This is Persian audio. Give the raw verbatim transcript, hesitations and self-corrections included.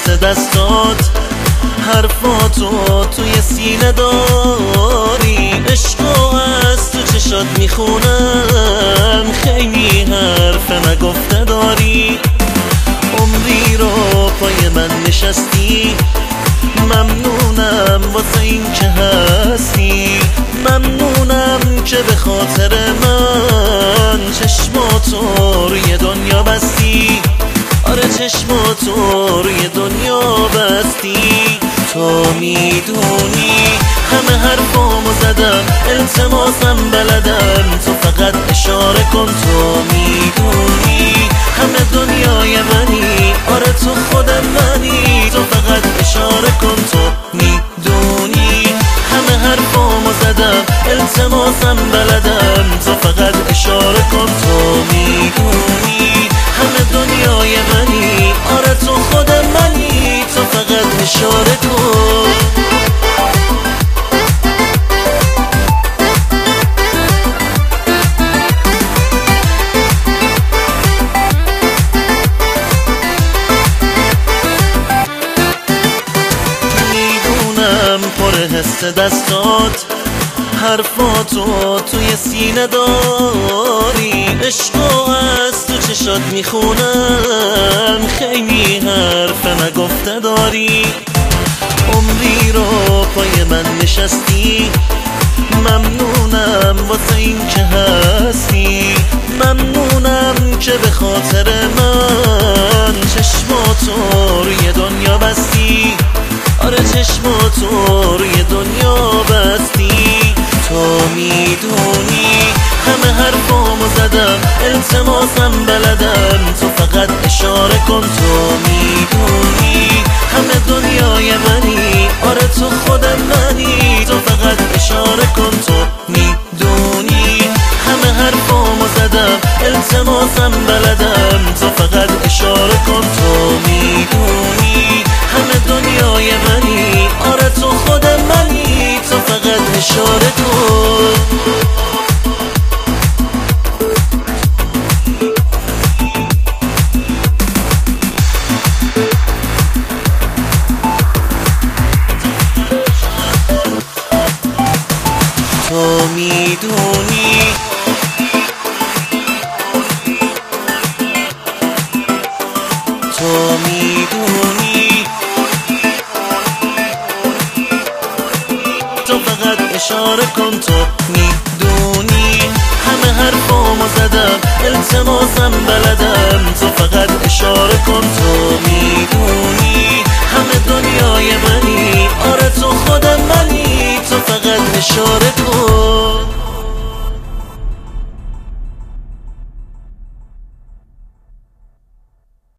حس دستات، حرفاتو توی سینه داری، عشقو از تو چشات میخونم، خیلی حرف نگفته داری. عمری رو پای من نشستی، ممنونم واسه این که هستی، ممنونم که به خاطر من چشماتو روی دنیا بستی. آره چشماتو روی دنیا بستی. تو میدونی همه حرفامو زدم، التماسم بلدم، تو فقط اشاره کن. تو میدونی همه دنیای منی، آره تو خود منی، تو فقط اشاره کن. تو میدونی همه حرفامو زدم، التماسم بلدم، تو فقط اشاره کن. تو میدونی همه دنیای منی، آره تو خود منی، تو فقط اشاره کن. پر حس دستات، حرفاتو توی سینه داری، عشقو از تو چشات میخونم، خیلی حرف نگفته داری. عمری رو پای من نشستی، ممنونم واسه این که هستی، ممنونم که به خاطر من چشماتو روی دنیا بستی. آره چشماتو روی دنیا بستی. تو میدونی همه حرفامو زدم، التماسم بلدم، تو فقط اشاره کن. تو میدونی همه دنیای منی، آره تو خود منی، تو فقط اشاره کن. تو میدونی همه حرفامو زدم، التماسم بلدم، تو فقط اشاره کن. تو میدونی همه دنیای منی، آره تو خود منی، تو فقط اشاره کن. تو میدونی تو میدونی تو فقط اشاره کن. تو میدونی همه حرفامو زدم، التماسم بلدم، تو فقط اشاره کن. تو